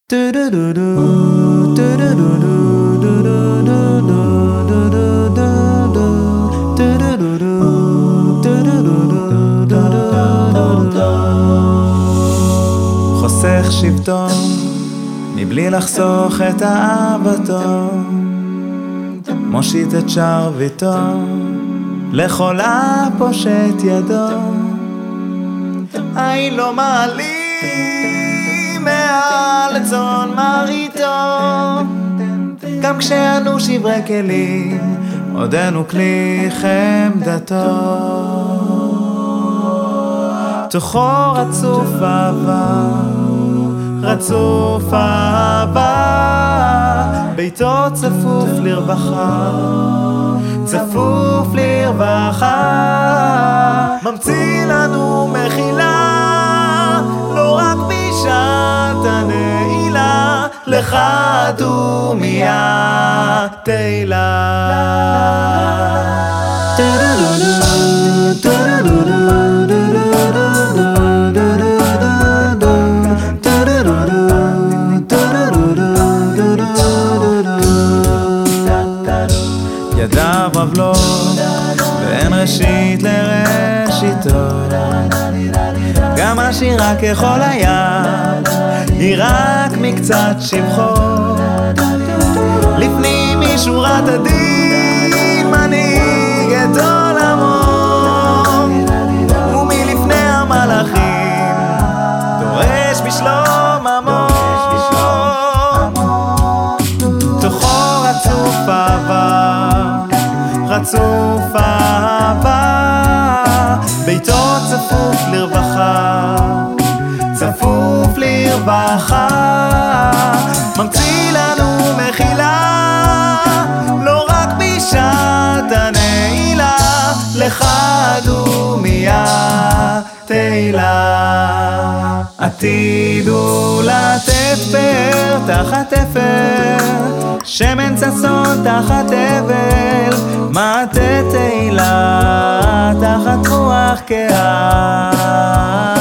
חוסך שבטו מבלי לחסוך את אהבתו, מושיט את שרביטו לכל הפושט ידו. אין לו מעלים מעל צאן מרעיתו, גם כשאנו שברי כלים עודנו כלי חמדתו. תוכו רצוף אהבה, רצוף אהבה, ביתו צפוף לרווחה, צפוף לרווחה. ממציא לנו מחילה, לא רק בשעת הנעילה, לך דומיה תהילה. ידיו רבלות ואין ראשית לראשיתו, גם השירה ככל הים היא רק מקצת שבחו. לפנים משורת הדין מנהיג את עולמו, ומלפני המלאכים דורש בשלום עמו. תוכו רצוף אהבה, רצוף אהבה, ביתו צפוף לרווחה, צפוף לרווחה. ממציא לנו מחילה, לא רק בשעת הנעילה, לך דומיה תהילה. עתיד הוא לתפר תחת תפר, שמן ששון תחת אבל, מטה תהילה תחת רוח קהל.